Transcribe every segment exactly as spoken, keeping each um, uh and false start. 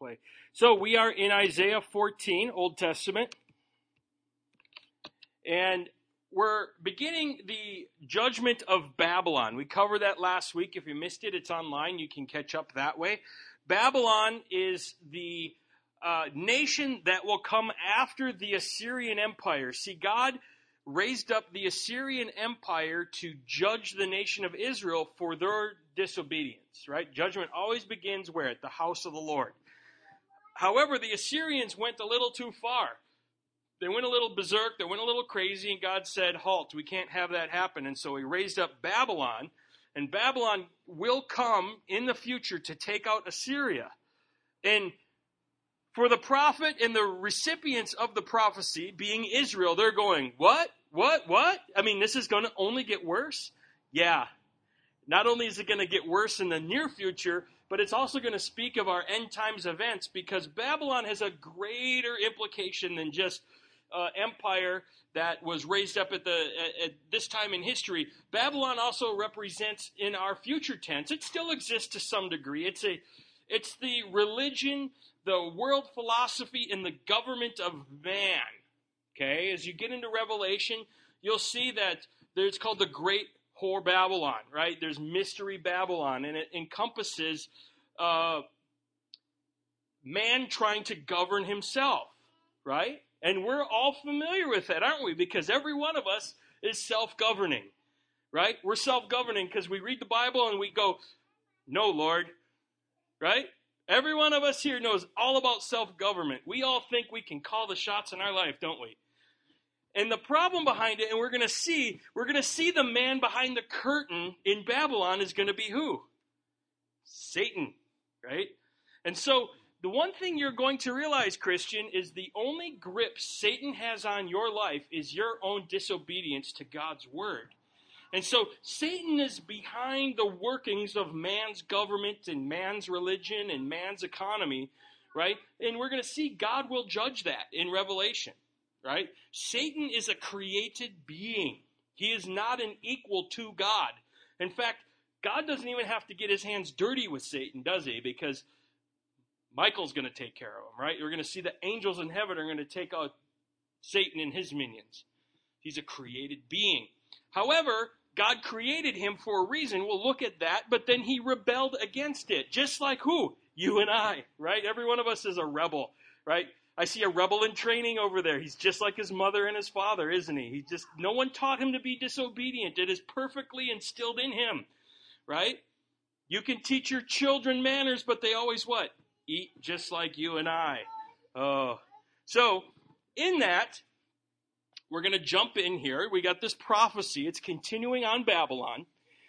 play. So we are in Isaiah fourteen, Old Testament. And we're beginning the judgment of Babylon. We covered that last week. If you missed it, it's online. You can catch up that way. Babylon is the uh, nation that will come after the Assyrian Empire. See, God raised up the Assyrian Empire to judge the nation of Israel for their disobedience, right? Judgment always begins where? At the house of the Lord. However, the Assyrians went a little too far. They went a little berserk, they went a little crazy, and God said, halt, we can't have that happen. And so he raised up Babylon, and Babylon will come in the future to take out Assyria. And for the prophet and the recipients of the prophecy, being Israel, they're going, what? What? What? I mean, this is going to only get worse? Yeah. Not only is it going to get worse in the near future, but it's also going to speak of our end times events, because Babylon has a greater implication than just uh, empire that was raised up at the at, at this time in history. Babylon also represents in our future tense. It still exists to some degree. It's a it's the religion, the world philosophy, and the government of man. Okay, as you get into Revelation, you'll see that there's called the Great Whore Babylon, right? There's Mystery Babylon, and it encompasses uh, man trying to govern himself, right? And we're all familiar with that, aren't we? Because every one of us is self-governing, right? We're self-governing because we read the Bible and we go, no, Lord, right? Every one of us here knows all about self-government. We all think we can call the shots in our life, don't we? And the problem behind it, and we're going to see, we're going to see the man behind the curtain in Babylon is going to be who? Satan, right? And so the one thing you're going to realize, Christian, is the only grip Satan has on your life is your own disobedience to God's word. And so Satan is behind the workings of man's government and man's religion and man's economy, right? And we're going to see God will judge that in Revelation. Right? Satan is a created being. He is not an equal to God. In fact, God doesn't even have to get his hands dirty with Satan, does he? Because Michael's going to take care of him, right? We're going to see the angels in heaven are going to take out Satan and his minions. He's a created being. However, God created him for a reason. We'll look at that, but then he rebelled against it. Just like who? You and I, right? Every one of us is a rebel, right? I see a rebel in training over there. He's just like his mother and his father, isn't he? He just, no one taught him to be disobedient. It is perfectly instilled in him, right? You can teach your children manners, but they always what? Eat just like you and I. Oh, so in that, we're going to jump in here. We got this prophecy. It's continuing on Babylon.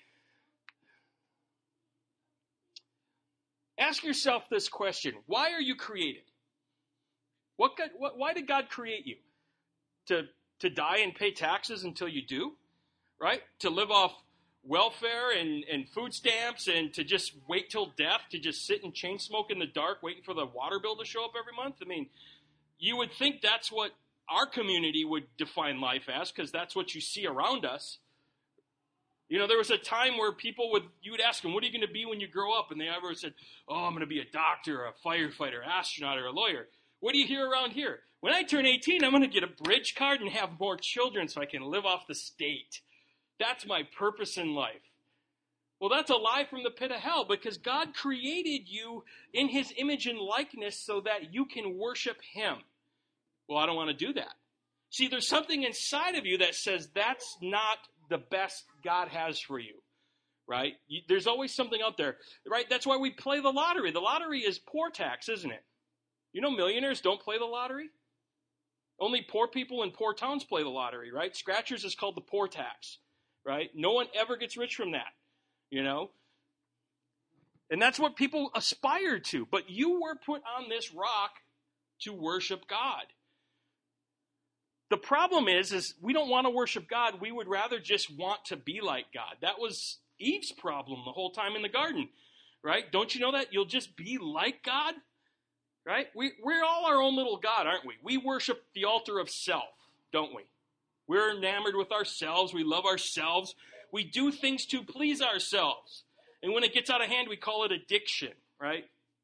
Ask yourself this question. Why are you created? What, God, what, why did God create you? To, to die and pay taxes until you do? Right? To live off welfare and, and food stamps and to just wait till death, to just sit and chain smoke in the dark waiting for the water bill to show up every month? I mean, you would think that's what our community would define life as, because that's what you see around us. You know, there was a time where people would, you would ask them, what are you going to be when you grow up? And they ever said, oh, I'm going to be a doctor, a firefighter, astronaut, or a lawyer. What do you hear around here? When I turn eighteen, I'm going to get a bridge card and have more children so I can live off the state. That's my purpose in life. Well, that's a lie from the pit of hell, because God created you in his image and likeness so that you can worship him. Well, I don't want to do that. See, there's something inside of you that says that's not the best God has for you, right? You, there's always something out there, right? That's why we play the lottery. The lottery is poor tax, isn't it? You know millionaires don't play the lottery? Only poor people in poor towns play the lottery, right? Scratchers is called the poor tax, right? No one ever gets rich from that, you know? And that's what people aspire to. But you were put on this rock to worship God. The problem is, is we don't want to worship God. We would rather just want to be like God. That was Eve's problem the whole time in the garden, right? Don't you know that? You'll just be like God, right? We, we're all our own little God, aren't we? We worship the altar of self, don't we? We're enamored with ourselves. We love ourselves. We do things to please ourselves. And when it gets out of hand, we call it addiction, right?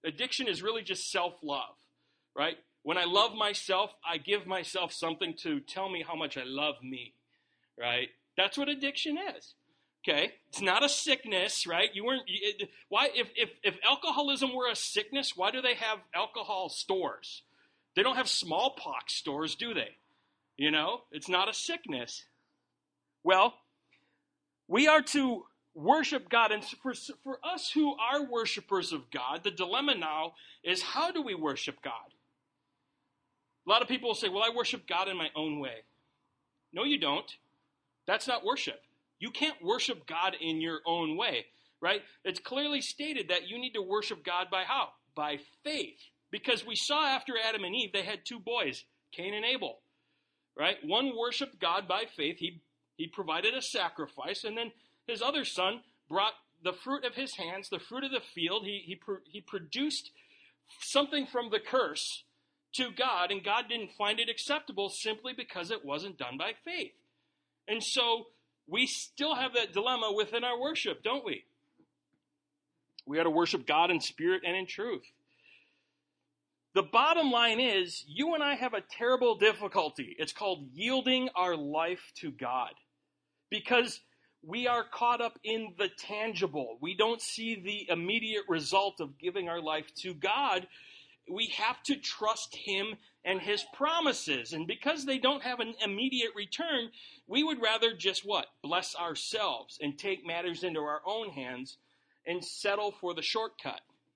Addiction is really just self-love, right? When I love myself, I give myself something to tell me how much I love me, right? That's what addiction is. Okay, it's not a sickness, right? You weren't. It, why, if, if if alcoholism were a sickness, why do they have alcohol stores? They don't have smallpox stores, do they? You know, it's not a sickness. Well, we are to worship God, and for for us who are worshipers of God, the dilemma now is, how do we worship God? A lot of people will say, "Well, I worship God in my own way." No, you don't. That's not worship. You can't worship God in your own way, right? It's clearly stated that you need to worship God by how? By faith. Because we saw after Adam and Eve, they had two boys, Cain and Abel, right? One worshiped God by faith. He, he provided a sacrifice, and then his other son brought the fruit of his hands, the fruit of the field. He, he, he produced something from the curse to God, and God didn't find it acceptable simply because it wasn't done by faith. And so we still have that dilemma within our worship, don't we? We got to worship God in spirit and in truth. The bottom line is, you and I have a terrible difficulty. It's called yielding our life to God. Because we are caught up in the tangible. We don't see the immediate result of giving our life to God. We have to trust Him and His promises. And because they don't have an immediate return, we would rather just what? Bless ourselves and take matters into our own hands and settle for the shortcut.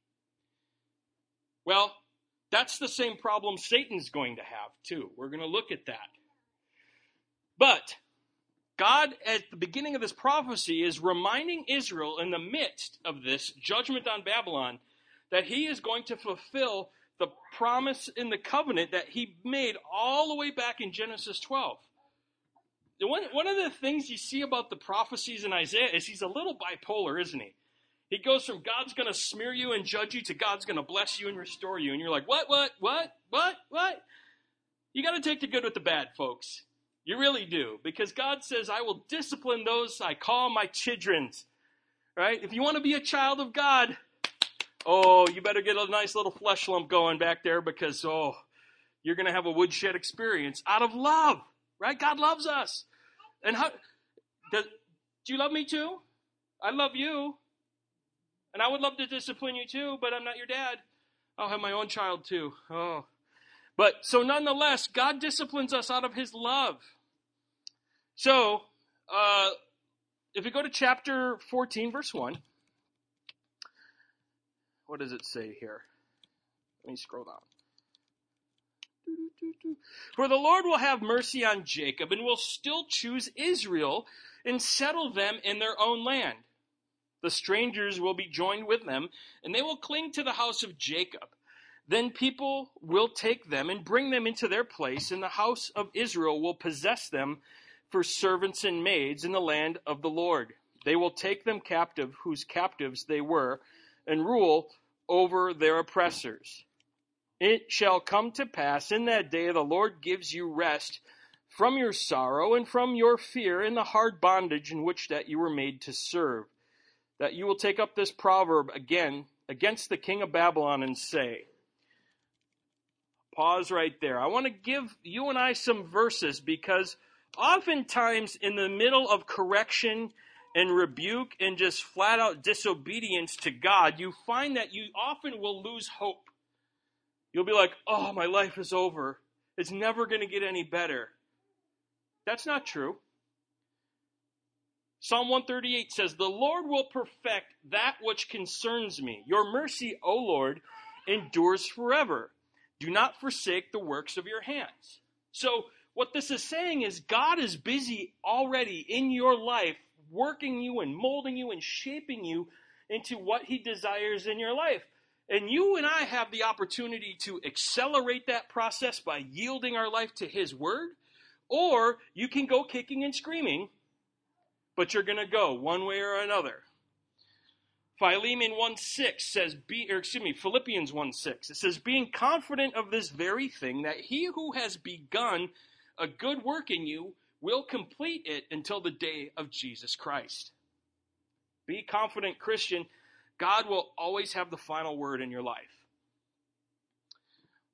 Well, that's the same problem Satan's going to have too. We're going to look at that. But God, at the beginning of this prophecy, is reminding Israel in the midst of this judgment on Babylon that He is going to fulfill the promise in the covenant that He made all the way back in Genesis twelve. One, one of the things you see about the prophecies in Isaiah is he's a little bipolar, isn't he? He goes from God's going to smear you and judge you to God's going to bless you and restore you. And you're like, what, what, what, what, what? You got to take the good with the bad, folks. You really do. Because God says, I will discipline those I call my childrens. Right? If you want to be a child of God, oh, you better get a nice little flesh lump going back there, because, oh, you're going to have a woodshed experience out of love. Right? God loves us. And how, does, do you love me too? I love you. And I would love to discipline you too, but I'm not your dad. I'll have my own child too. Oh. But, so nonetheless, God disciplines us out of His love. So, uh, if we go to chapter fourteen, verse one, what does it say here? Let me scroll down. For the Lord will have mercy on Jacob, and will still choose Israel, and settle them in their own land. The strangers will be joined with them, and they will cling to the house of Jacob. Then people will take them and bring them into their place, and the house of Israel will possess them for servants and maids in the land of the Lord. They will take them captive, whose captives they were, and rule over their oppressors. It shall come to pass in that day the Lord gives you rest from your sorrow and from your fear in the hard bondage in which that you were made to serve, that you will take up this proverb again against the king of Babylon and say, pause right there. I want to give you and I some verses, because oftentimes in the middle of correction and rebuke and just flat out disobedience to God, you find that you often will lose hope. You'll be like, oh, my life is over. It's never going to get any better. That's not true. Psalm one thirty-eight says, the Lord will perfect that which concerns me. Your mercy, O Lord, endures forever. Do not forsake the works of your hands. So what this is saying is God is busy already in your life, working you and molding you and shaping you into what He desires in your life. And you and I have the opportunity to accelerate that process by yielding our life to His Word, or you can go kicking and screaming, but you're going to go one way or another. Philemon one six says, be, or excuse me, Philippians one six, it says, being confident of this very thing, that He who has begun a good work in you will complete it until the day of Jesus Christ. Be confident, Christian. God will always have the final word in your life.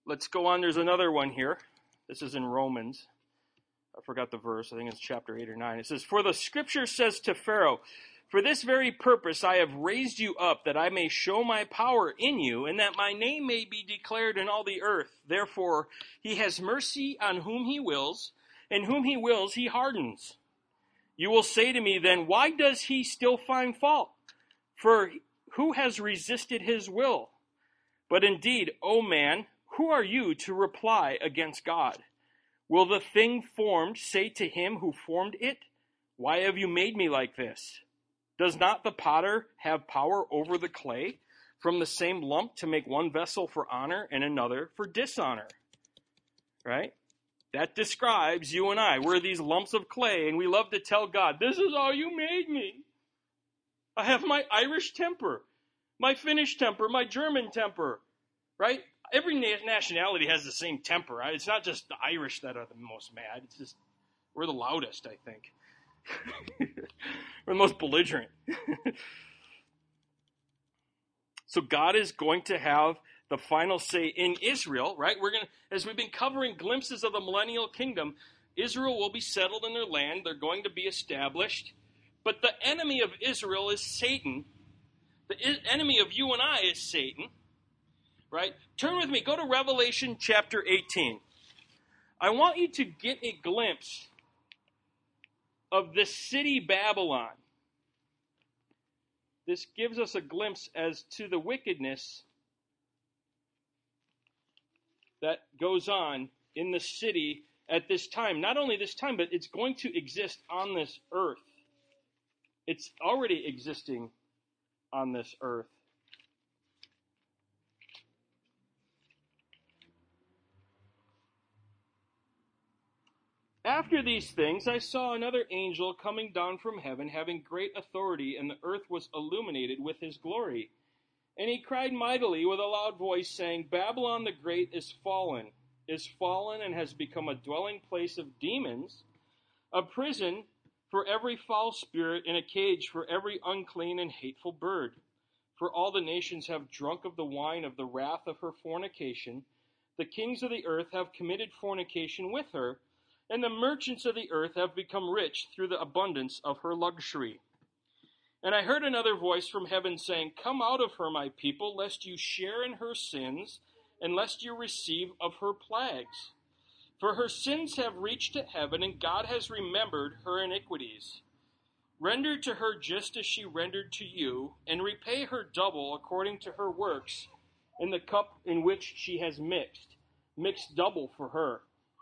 Let's go on. There's another one here. This is in Romans. I forgot the verse. I think it's chapter eight or nine. It says, "For the scripture says to Pharaoh, for this very purpose I have raised you up, that I may show my power in you, and that my name may be declared in all the earth. Therefore he has mercy on whom he wills, and whom he wills he hardens. You will say to me then, why does he still find fault? For who has resisted his will? But indeed, O man, who are you to reply against God? Will the thing formed say to him who formed it, why have you made me like this? Does not the potter have power over the clay, from the same lump to make one vessel for honor and another for dishonor?" Right? That describes you and I. We're these lumps of clay, and we love to tell God, this is how you made me. I have my Irish temper, my Finnish temper, my German temper. Right? Every nationality has the same temper. Right? It's not just the Irish that are the most mad. It's just, we're the loudest, I think. We're the most belligerent. So God is going to have the final say in Israel, right? We're going to, as we've been covering glimpses of the millennial kingdom, Israel will be settled in their land. They're going to be established. But the enemy of Israel is Satan. The enemy of you and I is Satan, right? Turn with me. Go to Revelation chapter eighteen. I want you to get a glimpse of this city Babylon. This gives us a glimpse as to the wickedness that goes on in the city at this time. Not only this time, but it's going to exist on this earth. It's already existing on this earth. After these things, I saw another angel coming down from heaven, having great authority, and the earth was illuminated with his glory. And he cried mightily with a loud voice, saying, Babylon the Great is fallen, is fallen, and has become a dwelling place of demons, a prison for every foul spirit, and a cage for every unclean and hateful bird. For all the nations have drunk of the wine of the wrath of her fornication. The kings of the earth have committed fornication with her, and the merchants of the earth have become rich through the abundance of her luxury. And I heard another voice from heaven saying, Come out of her, my people, lest you share in her sins, and lest you receive of her plagues. For her sins have reached to heaven, and God has remembered her iniquities. Render to her just as she rendered to you, and repay her double according to her works in the cup in which she has mixed. Mix double for her.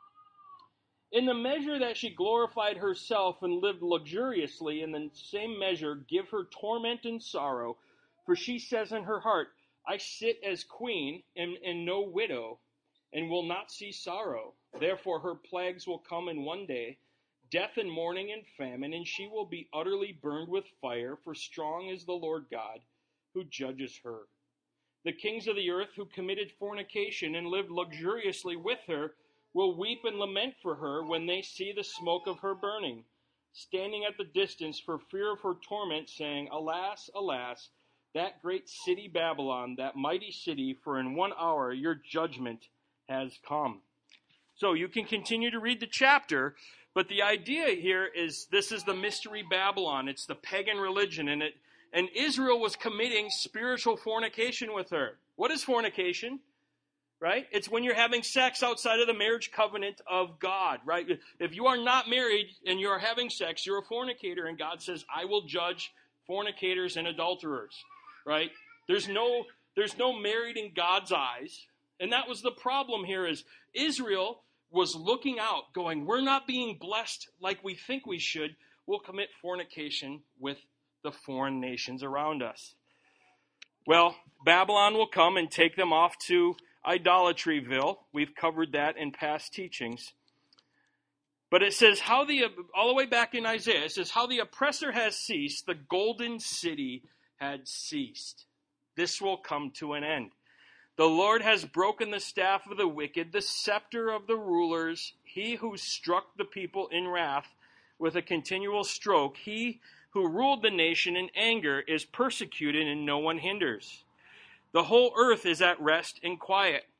In the measure that she glorified herself and lived luxuriously, in the same measure give her torment and sorrow. For she says in her heart, I sit as queen and, and no widow, and will not see sorrow. Therefore her plagues will come in one day, death and mourning and famine, and she will be utterly burned with fire, for strong is the Lord God who judges her. The kings of the earth who committed fornication and lived luxuriously with her will weep and lament for her when they see the smoke of her burning, standing at the distance for fear of her torment, saying, Alas, alas, that great city Babylon, that mighty city, for in one hour your judgment has come. So you can continue to read the chapter, but the idea here is this is the mystery Babylon. It's the pagan religion, and it and Israel was committing spiritual fornication with her. What is fornication? Right? It's when you're having sex outside of the marriage covenant of God, right? If you are not married and you're having sex, you're a fornicator, and God says, I will judge fornicators and adulterers, right? There's no, there's no married in God's eyes. And that was the problem here is Israel was looking out, going, we're not being blessed like we think we should. We'll commit fornication with the foreign nations around us. Well, Babylon will come and take them off to Idolatryville. We've covered that in past teachings. But it says how the, all the way back in Isaiah, it says how the oppressor has ceased, the golden city had ceased. This will come to an end. The Lord has broken the staff of the wicked, the scepter of the rulers, he who struck the people in wrath with a continual stroke. He who ruled the nation in anger is persecuted and no one hinders. The whole earth is at rest and quiet.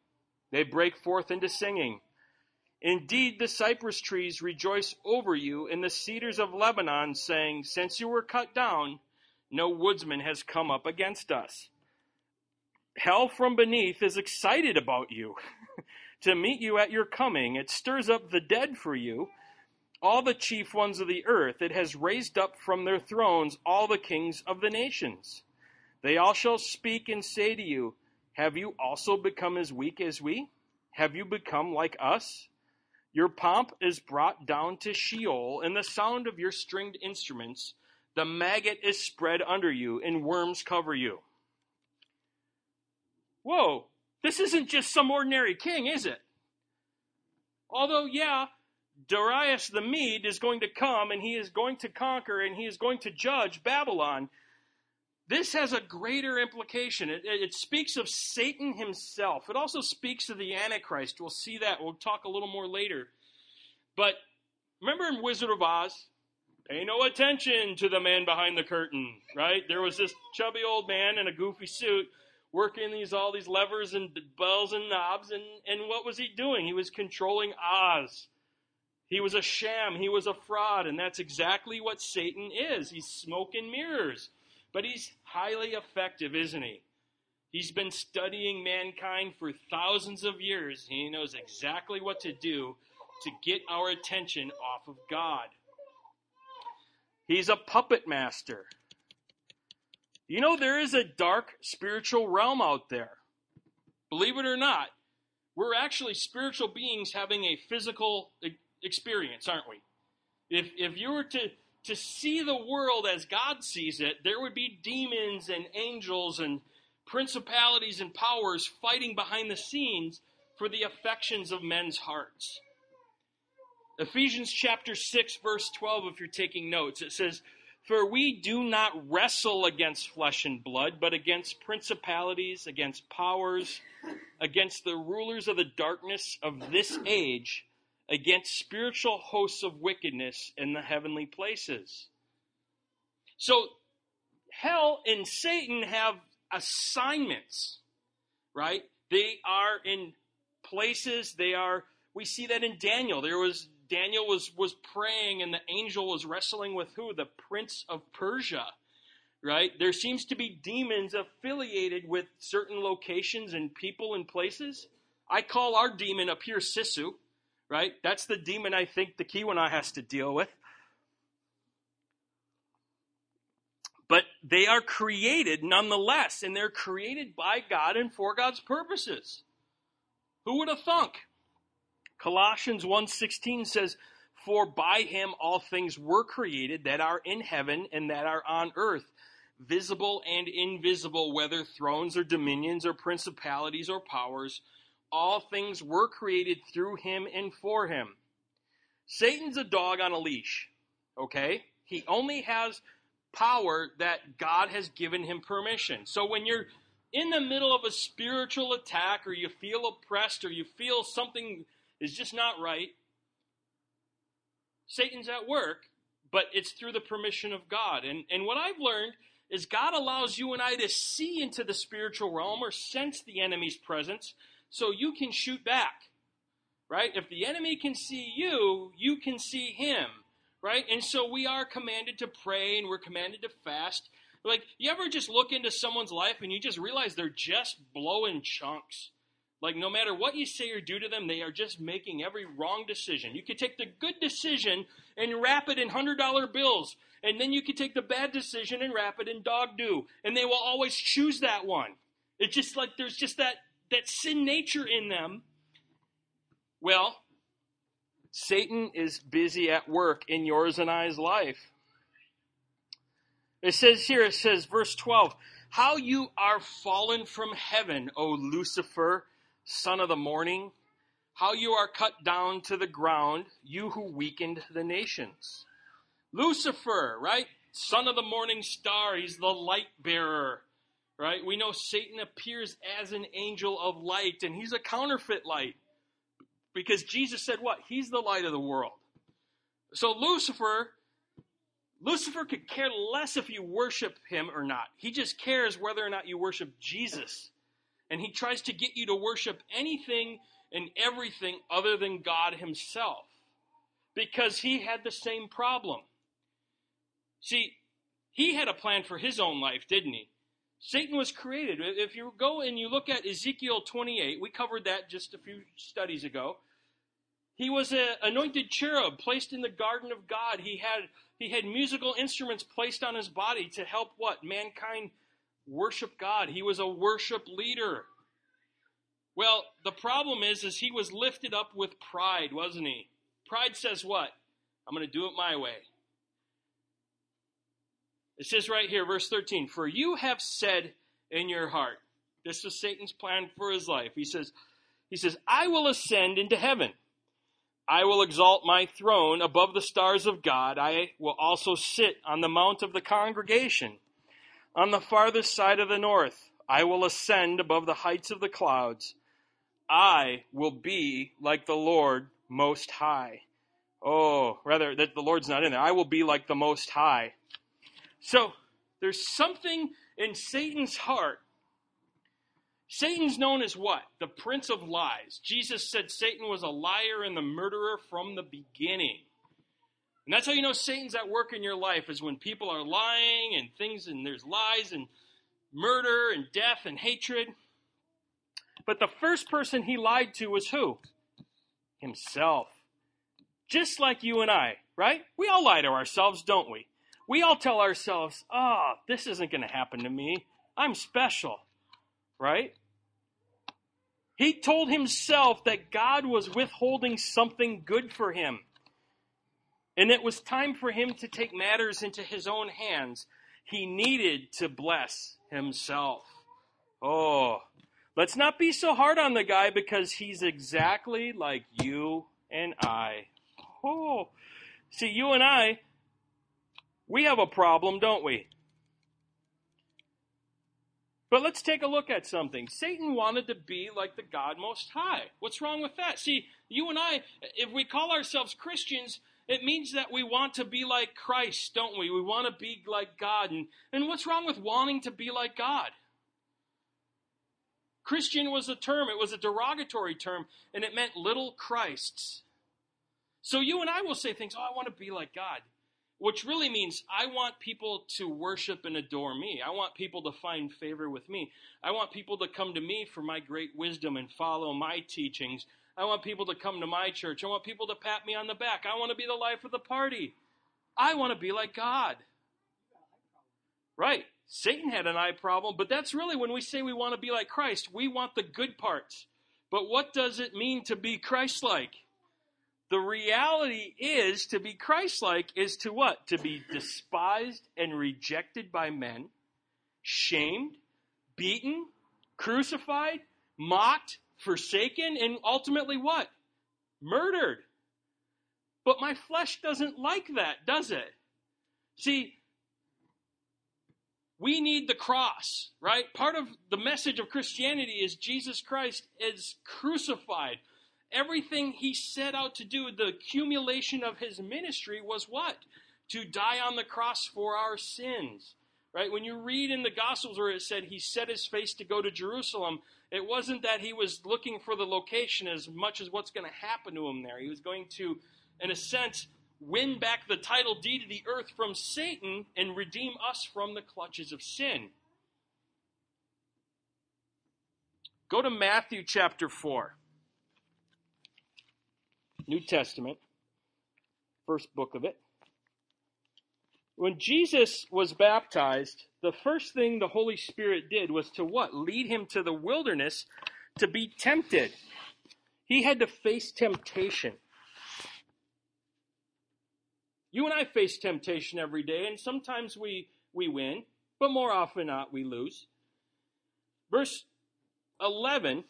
They break forth into singing. Indeed, the cypress trees rejoice over you, and the cedars of Lebanon, saying, since you were cut down, no woodsman has come up against us. Hell from beneath is excited about you to meet you at your coming. It stirs up the dead for you, all the chief ones of the earth. It has raised up from their thrones all the kings of the nations. They all shall speak and say to you, have you also become as weak as we? Have you become like us? Your pomp is brought down to Sheol, and the sound of your stringed instruments, the maggot is spread under you, and worms cover you. Whoa, this isn't just some ordinary king, is it? Although, yeah, Darius the Mede is going to come, and he is going to conquer, and he is going to judge Babylon. This has a greater implication. It, it, it speaks of Satan himself. It also speaks of the Antichrist. We'll see that. We'll talk a little more later. But remember in Wizard of Oz? Pay no attention to the man behind the curtain, right? There was this chubby old man in a goofy suit working these all these levers and bells and knobs. And, and what was he doing? He was controlling Oz. He was a sham. He was a fraud. And that's exactly what Satan is. He's smoke and mirrors. But he's highly effective, isn't he? He's been studying mankind for thousands of years. And he knows exactly what to do to get our attention off of God. He's a puppet master. You know, there is a dark spiritual realm out there. Believe it or not, we're actually spiritual beings having a physical experience, aren't we? If if you were to To see the world as God sees it, there would be demons and angels and principalities and powers fighting behind the scenes for the affections of men's hearts. Ephesians chapter six, verse twelve, if you're taking notes, it says, for we do not wrestle against flesh and blood, but against principalities, against powers, against the rulers of the darkness of this age, against spiritual hosts of wickedness in the heavenly places. So, hell and Satan have assignments, right? They are in places, they are, we see that in Daniel. There was, Daniel was, was praying and the angel was wrestling with who? The prince of Persia, right? There seems to be demons affiliated with certain locations and people and places. I call our demon up here Sisu. Right? That's the demon I think the Keweenaw has to deal with. But they are created nonetheless, and they're created by God and for God's purposes. Who would have thunk? Colossians one sixteen says, for by him all things were created that are in heaven and that are on earth, visible and invisible, whether thrones or dominions or principalities or powers. All things were created through him and for him. Satan's a dog on a leash, okay? He only has power that God has given him permission. So when you're in the middle of a spiritual attack or you feel oppressed or you feel something is just not right, Satan's at work, but it's through the permission of God. And, and what I've learned is God allows you and I to see into the spiritual realm or sense the enemy's presence, so you can shoot back, right? If the enemy can see you, you can see him, right? And so we are commanded to pray and we're commanded to fast. Like, you ever just look into someone's life and you just realize they're just blowing chunks? Like, no matter what you say or do to them, they are just making every wrong decision. You could take the good decision and wrap it in one hundred dollar bills. And then you could take the bad decision and wrap it in dog do. And they will always choose that one. It's just like there's just that that sin nature in them. Well, Satan is busy at work in yours and I's life. It says here, it says, verse twelve, how you are fallen from heaven, O Lucifer, son of the morning, how you are cut down to the ground, you who weakened the nations. Lucifer, right? Son of the morning star, he's the light bearer. Right? We know Satan appears as an angel of light, and he's a counterfeit light. Because Jesus said what? He's the light of the world. So Lucifer, Lucifer could care less if you worship him or not. He just cares whether or not you worship Jesus. And he tries to get you to worship anything and everything other than God himself. Because he had the same problem. See, he had a plan for his own life, didn't he? Satan was created. If you go and you look at Ezekiel twenty-eight, we covered that just a few studies ago. He was an anointed cherub placed in the garden of God. He had he had musical instruments placed on his body to help what? Mankind worship God. He was a worship leader. Well, the problem is, is he was lifted up with pride, wasn't he? Pride says what? I'm going to do it my way. It says right here, verse thirteen, for you have said in your heart, this was Satan's plan for his life. He says, he says, I will ascend into heaven. I will exalt my throne above the stars of God. I will also sit on the mount of the congregation. On the farthest side of the north, I will ascend above the heights of the clouds. I will be like the Lord Most High. Oh, rather, that the Lord's not in there. I will be like the Most High. So, there's something in Satan's heart. Satan's known as what? The prince of lies. Jesus said Satan was a liar and the murderer from the beginning. And that's how you know Satan's at work in your life, is when people are lying and things, and there's lies and murder and death and hatred. But the first person he lied to was who? Himself. Just like you and I, right? We all lie to ourselves, don't we? We all tell ourselves, oh, this isn't going to happen to me. I'm special, right? He told himself that God was withholding something good for him. And it was time for him to take matters into his own hands. He needed to bless himself. Oh, let's not be so hard on the guy, because he's exactly like you and I. Oh, see, you and I, we have a problem, don't we? But let's take a look at something. Satan wanted to be like the God Most High. What's wrong with that? See, you and I, if we call ourselves Christians, it means that we want to be like Christ, don't we? We want to be like God. And, and what's wrong with wanting to be like God? Christian was a term. It was a derogatory term, and it meant little Christs. So you and I will say things, oh, I want to be like God. Which really means I want people to worship and adore me. I want people to find favor with me. I want people to come to me for my great wisdom and follow my teachings. I want people to come to my church. I want people to pat me on the back. I want to be the life of the party. I want to be like God. Right. Satan had an eye problem, but that's really when we say we want to be like Christ. We want the good parts. But what does it mean to be Christ-like? The reality is, to be Christ-like is to what? To be despised and rejected by men, shamed, beaten, crucified, mocked, forsaken, and ultimately what? Murdered. But my flesh doesn't like that, does it? See, we need the cross, right? Part of the message of Christianity is Jesus Christ is crucified. Everything he set out to do, the accumulation of his ministry was what? To die on the cross for our sins. Right? When you read in the Gospels where it said he set his face to go to Jerusalem, it wasn't that he was looking for the location as much as what's going to happen to him there. He was going to, in a sense, win back the title deed of the earth from Satan and redeem us from the clutches of sin. Go to Matthew chapter four. New Testament, first book of it. When Jesus was baptized, the first thing the Holy Spirit did was to what? Lead him to the wilderness to be tempted. He had to face temptation. You and I face temptation every day, and sometimes we, we win, but more often not, we lose. Verse eleven.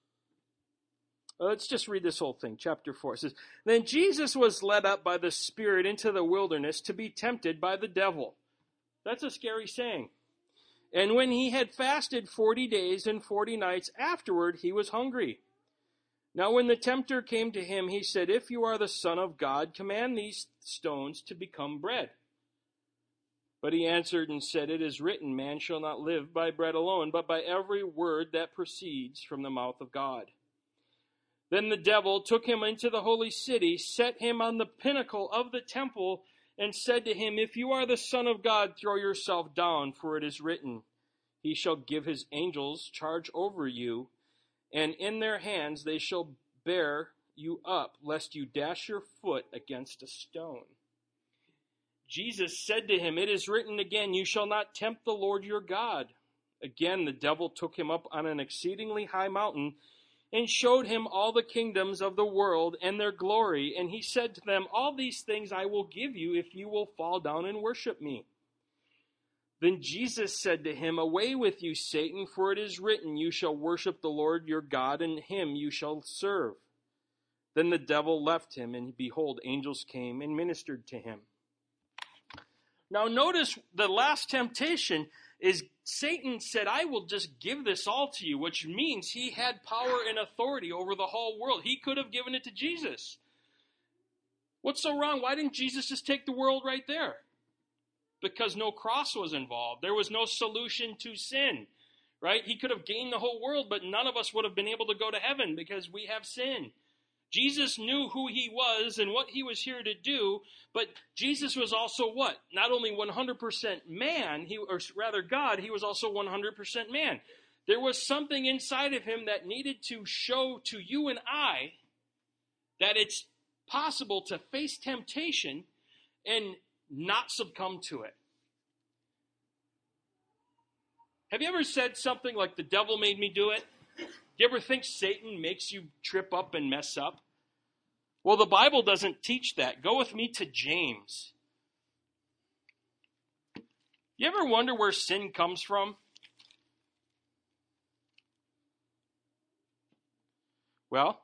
Let's just read this whole thing. Chapter four. It says, then Jesus was led up by the Spirit into the wilderness to be tempted by the devil. That's a scary saying. And when he had fasted forty days and forty nights afterward, he was hungry. Now when the tempter came to him, he said, if you are the Son of God, command these stones to become bread. But he answered and said, It is written, man shall not live by bread alone, but by every word that proceeds from the mouth of God. Then the devil took him into the holy city, set him on the pinnacle of the temple, and said to him, If you are the Son of God, throw yourself down, for it is written, He shall give his angels charge over you, and in their hands they shall bear you up, lest you dash your foot against a stone. Jesus said to him, It is written again, You shall not tempt the Lord your God. Again the devil took him up on an exceedingly high mountain, and showed him all the kingdoms of the world and their glory. And he said to them, All these things I will give you if you will fall down and worship me. Then Jesus said to him, Away with you, Satan, for it is written, You shall worship the Lord your God, and him you shall serve. Then the devil left him, and behold, angels came and ministered to him. Now notice the last temptation is Satan said, I will just give this all to you, which means he had power and authority over the whole world. He could have given it to Jesus. What's so wrong? Why didn't Jesus just take the world right there? Because no cross was involved. There was no solution to sin, right? He could have gained the whole world, but none of us would have been able to go to heaven because we have sin. Jesus knew who he was and what he was here to do, but Jesus was also what? Not only one hundred percent man, he, or rather God, he was also one hundred percent man. There was something inside of him that needed to show to you and I that it's possible to face temptation and not succumb to it. Have you ever said something like, the devil made me do it? Do you ever think Satan makes you trip up and mess up? Well, the Bible doesn't teach that. Go with me to James. You ever wonder where sin comes from? Well,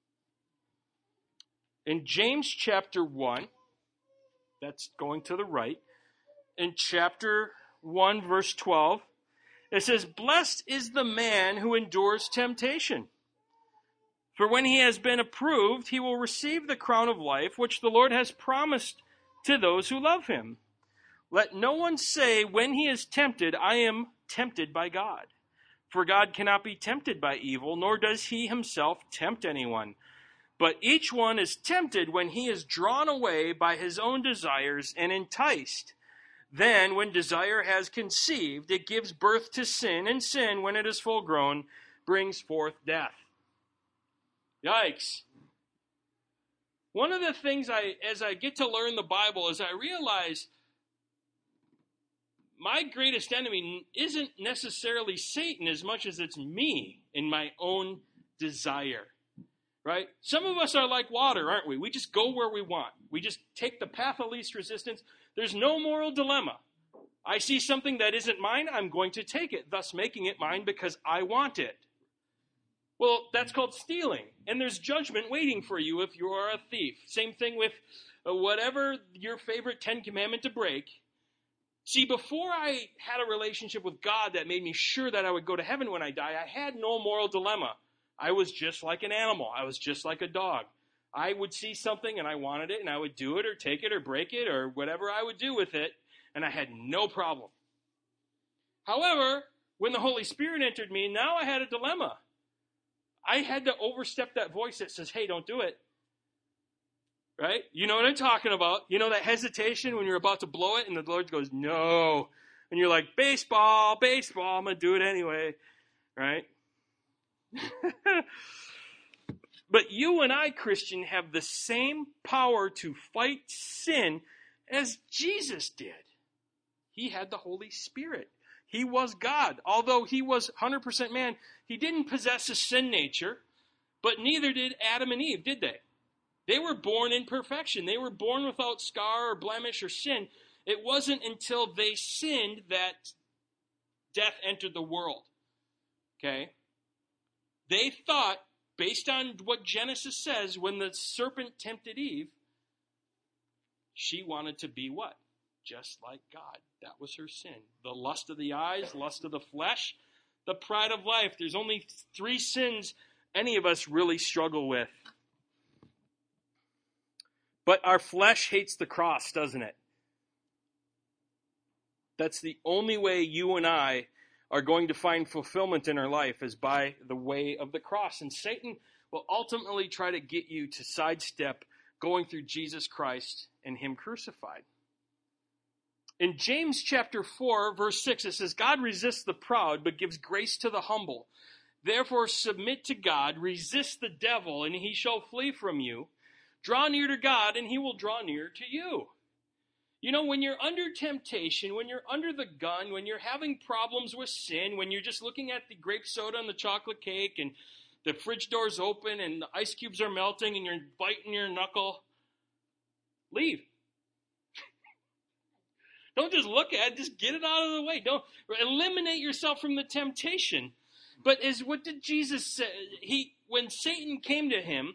in James chapter one, that's going to the right, in chapter one, verse twelve, it says, Blessed is the man who endures temptation. For when he has been approved, he will receive the crown of life, which the Lord has promised to those who love him. Let no one say when he is tempted, I am tempted by God. For God cannot be tempted by evil, nor does he himself tempt anyone. But each one is tempted when he is drawn away by his own desires and enticed. Then, when desire has conceived, it gives birth to sin, and sin, when it is full grown, brings forth death. Yikes. One of the things I, as I get to learn the Bible, is I realize my greatest enemy isn't necessarily Satan as much as it's me in my own desire. Right? Some of us are like water, aren't we? We just go where we want. We just take the path of least resistance. There's no moral dilemma. I see something that isn't mine, I'm going to take it, thus making it mine because I want it. Well, that's called stealing. And there's judgment waiting for you if you are a thief. Same thing with whatever your favorite Ten Commandment to break. See, before I had a relationship with God that made me sure that I would go to heaven when I die, I had no moral dilemma. I was just like an animal. I was just like a dog. I would see something and I wanted it and I would do it or take it or break it or whatever I would do with it, and I had no problem. However, when the Holy Spirit entered me, now I had a dilemma. I had to overstep that voice that says, hey, don't do it. Right? You know what I'm talking about. You know that hesitation when you're about to blow it and the Lord goes, no. And you're like, baseball, baseball, I'm going to do it anyway. Right? But you and I, Christian, have the same power to fight sin as Jesus did. He had the Holy Spirit. He was God. Although he was one hundred percent man, he didn't possess a sin nature, but neither did Adam and Eve, did they? They were born in perfection. They were born without scar or blemish or sin. It wasn't until they sinned that death entered the world. Okay? They thought, based on what Genesis says, when the serpent tempted Eve, she wanted to be what? Just like God. That was her sin. The lust of the eyes, lust of the flesh, the pride of life. There's only three sins any of us really struggle with. But our flesh hates the cross, doesn't it? That's the only way you and I are going to find fulfillment in our life, is by the way of the cross. And Satan will ultimately try to get you to sidestep going through Jesus Christ and him crucified. In James chapter four, verse six, it says, God resists the proud, but gives grace to the humble. Therefore submit to God, resist the devil, and he shall flee from you. Draw near to God, and he will draw near to you. You know, when you're under temptation, when you're under the gun, when you're having problems with sin, when you're just looking at the grape soda and the chocolate cake, and the fridge door's open, and the ice cubes are melting, and you're biting your knuckle, leave. Don't just look at it, just get it out of the way. Don't eliminate yourself from the temptation. But as what did Jesus say? He, when Satan came to him,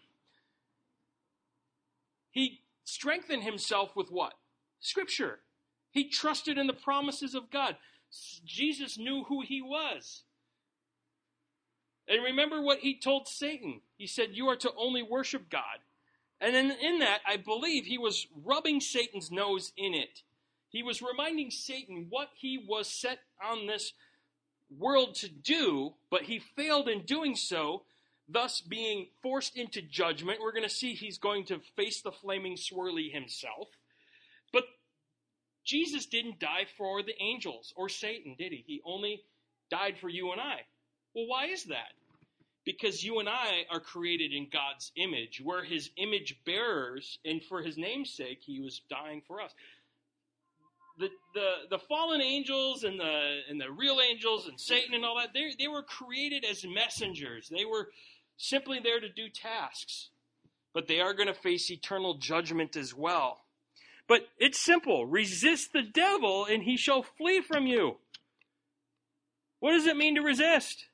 he strengthened himself with what? Scripture. He trusted in the promises of God. Jesus knew who he was. And remember what he told Satan. He said, you are to only worship God. And then in that, I believe he was rubbing Satan's nose in it. He was reminding Satan what he was set on this world to do, but he failed in doing so, thus being forced into judgment. We're going to see he's going to face the flaming swirly himself. But Jesus didn't die for the angels or Satan, did he? He only died for you and I. Well, why is that? Because you and I are created in God's image. We're his image bearers, and for his name's sake, he was dying for us. The, the the fallen angels and the and the real angels and Satan and all that, they they were created as messengers. They were simply there to do tasks. But they are going to face eternal judgment as well. But it's simple. Resist the devil and he shall flee from you. What does it mean to resist?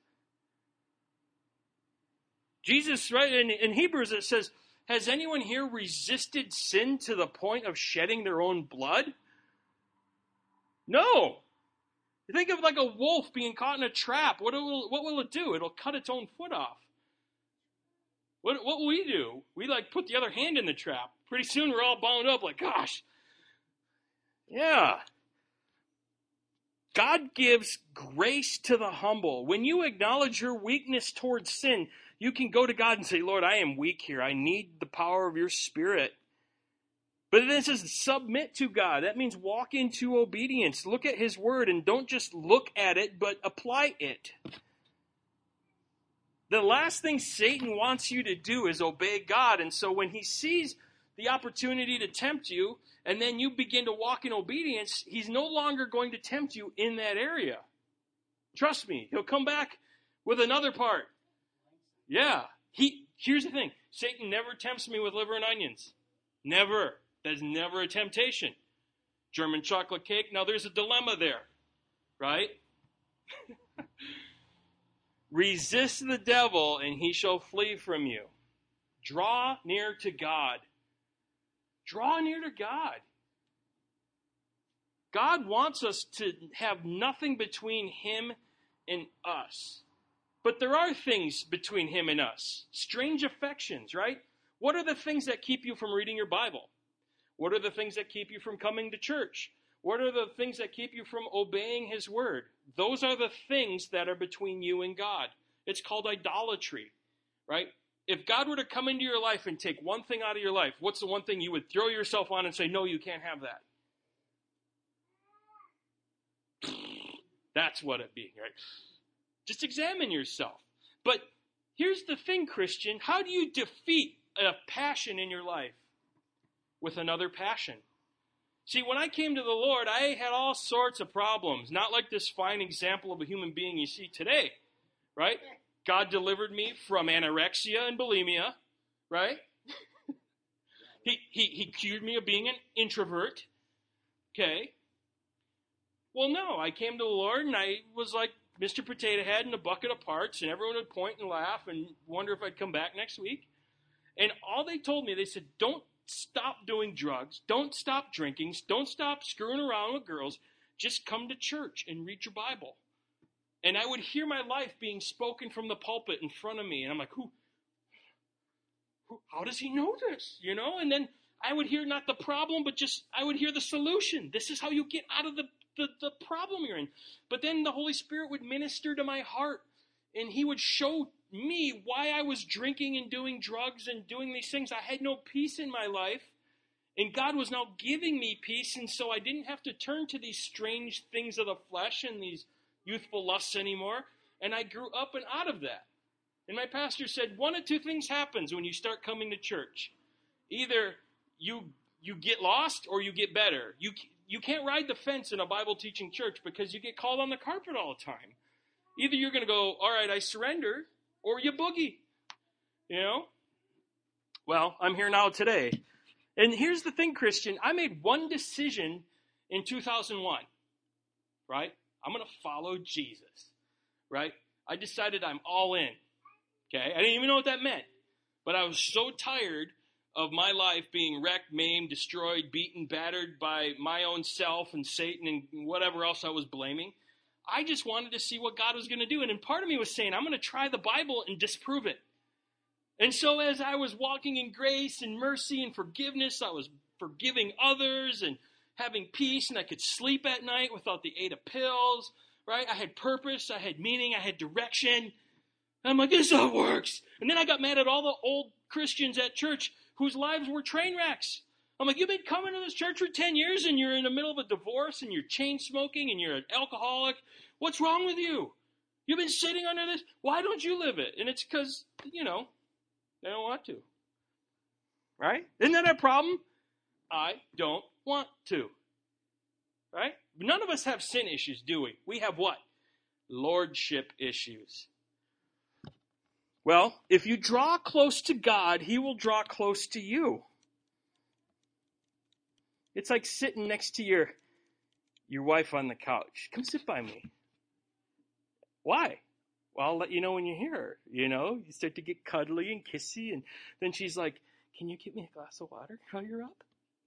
Jesus, right, in, in Hebrews it says, has anyone here resisted sin to the point of shedding their own blood? No. You think of like a wolf being caught in a trap. What will, what will it do? It'll cut its own foot off. What, what will we do? We like put the other hand in the trap. Pretty soon we're all bound up like, gosh. Yeah. God gives grace to the humble. When you acknowledge your weakness towards sin, you can go to God and say, Lord, I am weak here. I need the power of your Spirit. But then it says submit to God. That means walk into obedience. Look at his word and don't just look at it, but apply it. The last thing Satan wants you to do is obey God. And so when he sees the opportunity to tempt you, and then you begin to walk in obedience, he's no longer going to tempt you in that area. Trust me, he'll come back with another part. Yeah. He. Here's the thing. Satan never tempts me with liver and onions. Never. That's never a temptation. German chocolate cake. Now there's a dilemma there. Right? Resist the devil and he shall flee from you. Draw near to God. Draw near to God. God wants us to have nothing between him and us. But there are things between him and us. Strange affections, right? What are the things that keep you from reading your Bible? What are the things that keep you from coming to church? What are the things that keep you from obeying his word? Those are the things that are between you and God. It's called idolatry, right? If God were to come into your life and take one thing out of your life, what's the one thing you would throw yourself on and say, no, you can't have that? That's what it'd be, right? Just examine yourself. But here's the thing, Christian. How do you defeat a passion in your life with another passion? See, when I came to the Lord, I had all sorts of problems. Not like this fine example of a human being you see today, right? God delivered me from anorexia and bulimia, right? he, he, he cured me of being an introvert, okay? Well, no, I came to the Lord and I was like Mister Potato Head in a bucket of parts, and everyone would point and laugh and wonder if I'd come back next week. And all they told me, they said, don't stop doing drugs, don't stop drinking, don't stop screwing around with girls, just come to church and read your Bible. And I would hear my life being spoken from the pulpit in front of me, and I'm like, who, who how does he know this, you know? And then I would hear not the problem, but just, I would hear the solution. This is how you get out of the, the, the problem you're in. But then the Holy Spirit would minister to my heart, and he would show me why I was drinking and doing drugs and doing these things. I had no peace in my life, and God was now giving me peace, and so I didn't have to turn to these strange things of the flesh and these youthful lusts anymore, and I grew up and out of that. And my pastor said, one of two things happens when you start coming to church. Either you you get lost or you get better. You you can't ride the fence in a Bible teaching church because you get called on the carpet all the time. Either you're going to go, all right, I surrender, or you boogie. You know? Well, I'm here now today. And here's the thing, Christian. I made one decision in two thousand one, right? I'm going to follow Jesus, right? I decided I'm all in, okay? I didn't even know what that meant. But I was so tired of my life being wrecked, maimed, destroyed, beaten, battered by my own self and Satan and whatever else I was blaming. I just wanted to see what God was going to do. And then part of me was saying, I'm going to try the Bible and disprove it. And so as I was walking in grace and mercy and forgiveness, I was forgiving others and having peace, and I could sleep at night without the eight of pills, right? I had purpose, I had meaning, I had direction. And I'm like, this all works. And then I got mad at all the old Christians at church whose lives were train wrecks. I'm like, you've been coming to this church for ten years and you're in the middle of a divorce and you're chain smoking and you're an alcoholic. What's wrong with you? You've been sitting under this. Why don't you live it? And it's because, you know, they don't want to. Right? Isn't that a problem? I don't want to. Right? None of us have sin issues, do we? We have what? Lordship issues. Well, if you draw close to God, he will draw close to you. It's like sitting next to your your wife on the couch. Come sit by me. Why? Well, I'll let you know when you hear her. You know, you start to get cuddly and kissy, and then she's like, can you get me a glass of water while you're up?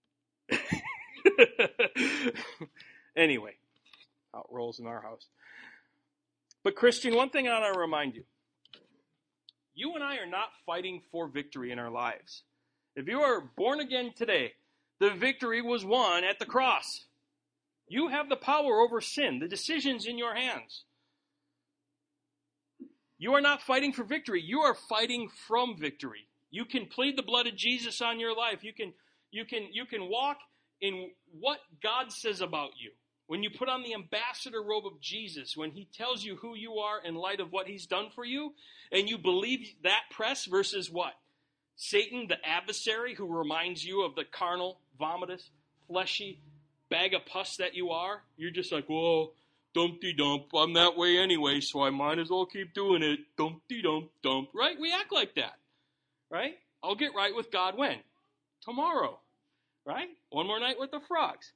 Anyway, how it rolls in our house. But Christian, one thing I want to remind you. You and I are not fighting for victory in our lives. If you are born again today, the victory was won at the cross. You have the power over sin. The decision's in your hands. You are not fighting for victory. You are fighting from victory. You can plead the blood of Jesus on your life. You can, you can, you can walk in what God says about you. When you put on the ambassador robe of Jesus, when he tells you who you are in light of what he's done for you, and you believe that press versus what? Satan, the adversary, who reminds you of the carnal, vomitous, fleshy bag of pus that you are. You're just like, whoa, dumpty-dump. I'm that way anyway, so I might as well keep doing it. Dumpty-dump-dump. Right? We act like that. Right? I'll get right with God when? Tomorrow. Right? One more night with the frogs.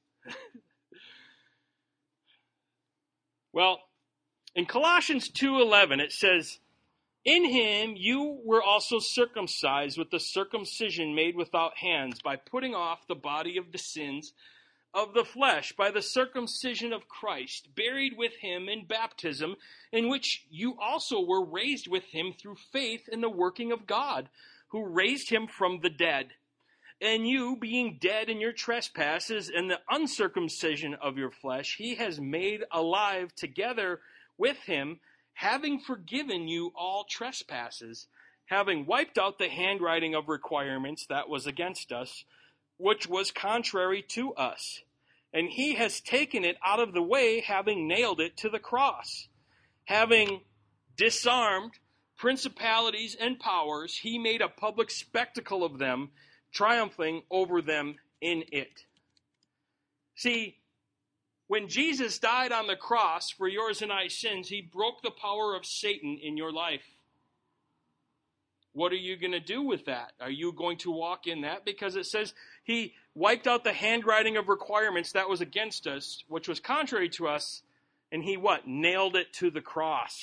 Well, in Colossians two eleven, it says, in him you were also circumcised with the circumcision made without hands, by putting off the body of the sins of the flesh, by the circumcision of Christ, buried with him in baptism, in which you also were raised with him through faith in the working of God, who raised him from the dead. And you, being dead in your trespasses and the uncircumcision of your flesh, he has made alive together with him, having forgiven you all trespasses, having wiped out the handwriting of requirements that was against us, which was contrary to us. And he has taken it out of the way, having nailed it to the cross. Having disarmed principalities and powers, he made a public spectacle of them, triumphing over them in it. See, when Jesus died on the cross for yours and I's sins, he broke the power of Satan in your life. What are you going to do with that? Are you going to walk in that? Because it says he wiped out the handwriting of requirements that was against us, which was contrary to us, and he what? Nailed it to the cross.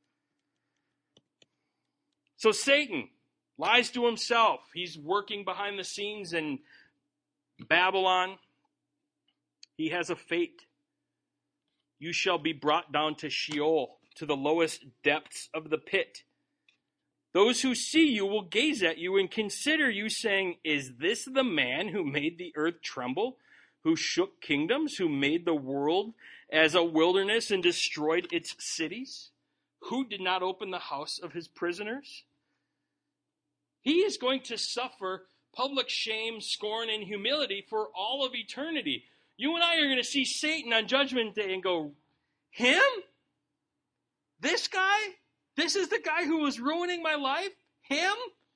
So Satan lies to himself. He's working behind the scenes in Babylon. He has a fate. You shall be brought down to Sheol, to the lowest depths of the pit. Those who see you will gaze at you and consider you, saying, is this the man who made the earth tremble, who shook kingdoms, who made the world as a wilderness and destroyed its cities? Who did not open the house of his prisoners? He is going to suffer public shame, scorn, and humility for all of eternity. You and I are going to see Satan on Judgment Day and go, him? This guy? This is the guy who was ruining my life? Him?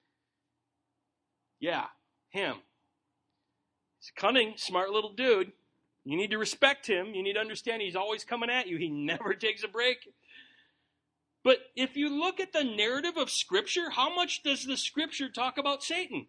Yeah, him. He's a cunning, smart little dude. You need to respect him. You need to understand he's always coming at you. He never takes a break. But if you look at the narrative of Scripture, how much does the Scripture talk about Satan?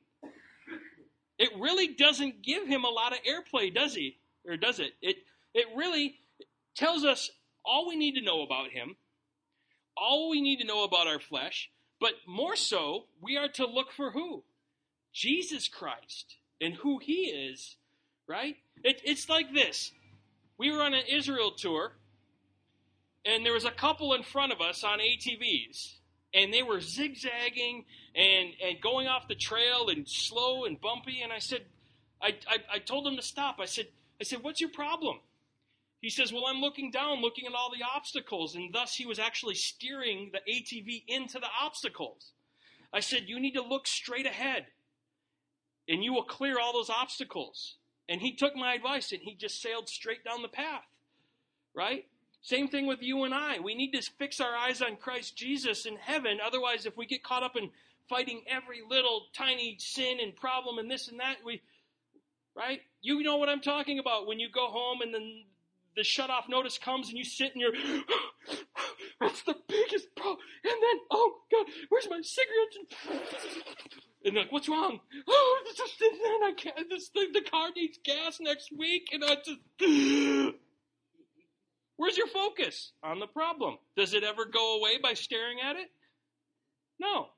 It really doesn't give him a lot of airplay, does he? Or does it? It it really tells us all we need to know about him, all we need to know about our flesh, but more so, we are to look for who? Jesus Christ and who he is, right? It, it's like this. We were on an Israel tour, and there was a couple in front of us on A T Vs, and they were zigzagging and, and going off the trail and slow and bumpy, and I said, I, I, I told them to stop. I said, I said, what's your problem? He says, well, I'm looking down, looking at all the obstacles, and thus he was actually steering the A T V into the obstacles. I said, you need to look straight ahead, and you will clear all those obstacles. And he took my advice, and he just sailed straight down the path, right? Same thing with you and I. We need to fix our eyes on Christ Jesus in heaven. Otherwise, if we get caught up in fighting every little tiny sin and problem and this and that, we, right? You know what I'm talking about. When you go home and then the shut-off notice comes and you sit and you're, that's the biggest problem. And then, oh, God, where's my cigarettes? And like, what's wrong? Oh, it's just, and then I can't, this, the, the car needs gas next week. And I just, where's your focus? On the problem. Does it ever go away by staring at it? No.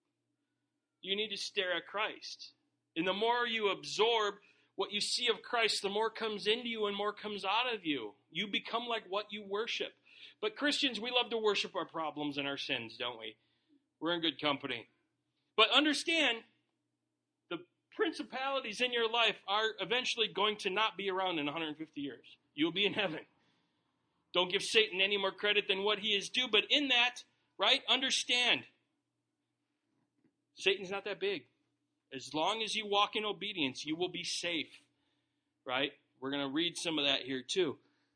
You need to stare at Christ. And the more you absorb what you see of Christ, the more comes into you and more comes out of you. You become like what you worship. But Christians, we love to worship our problems and our sins, don't we? We're in good company. But understand, the principalities in your life are eventually going to not be around in one hundred fifty years. You'll be in heaven. Don't give Satan any more credit than what he is due. But in that, right, understand, Satan's not that big. As long as you walk in obedience, you will be safe, right? We're going to read some of that here too.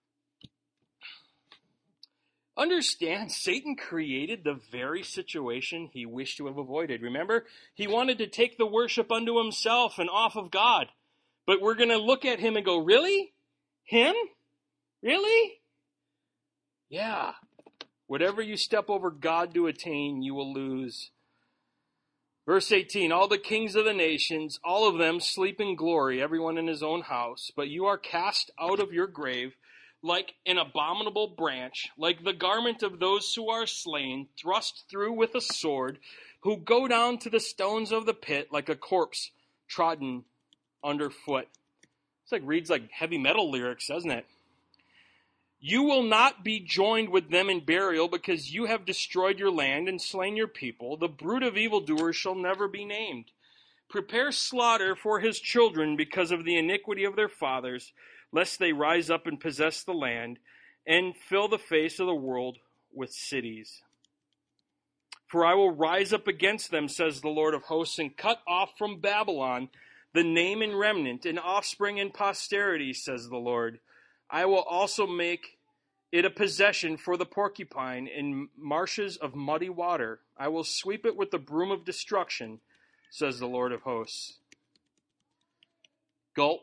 Understand, Satan created the very situation he wished to have avoided. Remember, he wanted to take the worship unto himself and off of God. But we're going to look at him and go, really? Him? Really? Yeah. Whatever you step over God to attain, you will lose. Verse eighteen, all the kings of the nations, all of them sleep in glory, everyone in his own house. But you are cast out of your grave like an abominable branch, like the garment of those who are slain, thrust through with a sword, who go down to the stones of the pit like a corpse trodden underfoot. It's like reads like heavy metal lyrics, doesn't it? You will not be joined with them in burial because you have destroyed your land and slain your people. The brood of evildoers shall never be named. Prepare slaughter for his children because of the iniquity of their fathers, lest they rise up and possess the land and fill the face of the world with cities. For I will rise up against them, says the Lord of hosts, and cut off from Babylon the name and remnant, and offspring and posterity, says the Lord. I will also make it a possession for the porcupine in marshes of muddy water. I will sweep it with the broom of destruction, says the Lord of hosts. Gulp.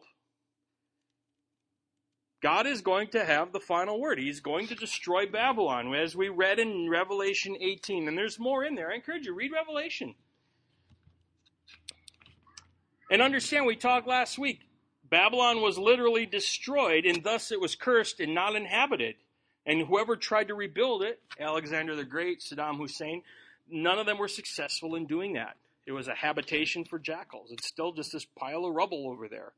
God is going to have the final word. He's going to destroy Babylon, as we read in Revelation eighteen. And there's more in there. I encourage you, read Revelation. And understand, we talked last week, Babylon was literally destroyed, and thus it was cursed and not inhabited. And whoever tried to rebuild it, Alexander the Great, Saddam Hussein, none of them were successful in doing that. It was a habitation for jackals. It's still just this pile of rubble over there.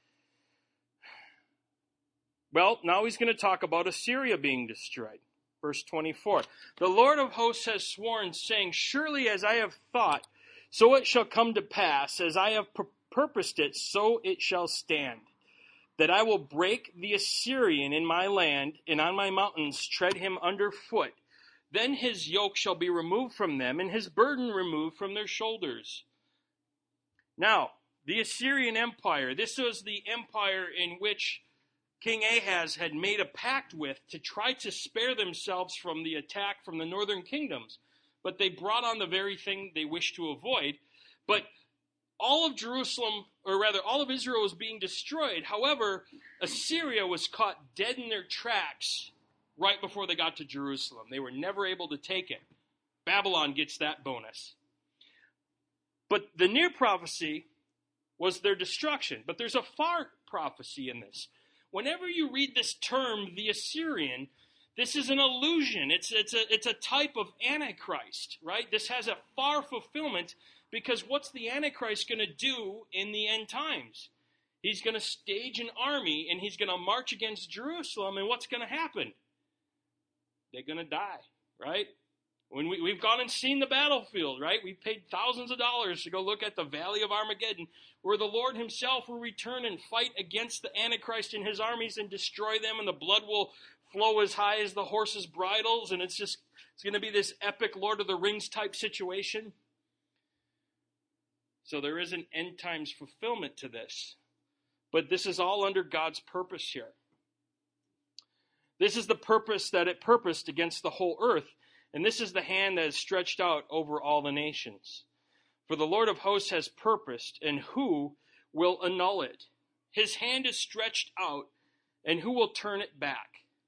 Well, now he's going to talk about Assyria being destroyed. Verse twenty-four. The Lord of hosts has sworn, saying, surely as I have thought, so it shall come to pass, as I have pur- purposed it, so it shall stand. that I will break the Assyrian in my land, and on my mountains tread him under foot. Then his yoke shall be removed from them, and his burden removed from their shoulders. Now, the Assyrian Empire, this was the empire in which King Ahaz had made a pact with to try to spare themselves from the attack from the northern kingdoms. But they brought on the very thing they wished to avoid. But all of Jerusalem, or rather all of Israel, was being destroyed. However, Assyria was caught dead in their tracks right before they got to Jerusalem. They were never able to take it. Babylon gets that bonus. But the near prophecy was their destruction. But there's a far prophecy in this. Whenever you read this term, the Assyrian, this is an illusion. It's, it's, a, it's a type of Antichrist, right? This has a far fulfillment, because what's the Antichrist going to do in the end times? He's going to stage an army, and he's going to march against Jerusalem, and what's going to happen? They're going to die, right? When we, we've gone and seen the battlefield, right? We've paid thousands of dollars to go look at the Valley of Armageddon, where the Lord himself will return and fight against the Antichrist and his armies and destroy them, and the blood will flow as high as the horses' bridles, and it's just, it's going to be this epic Lord of the Rings type situation. So there is an end times fulfillment to this. But this is all under God's purpose here. This is the purpose that it purposed against the whole earth. And this is the hand that is stretched out over all the nations. For the Lord of hosts has purposed, and who will annul it? His hand is stretched out, and who will turn it back?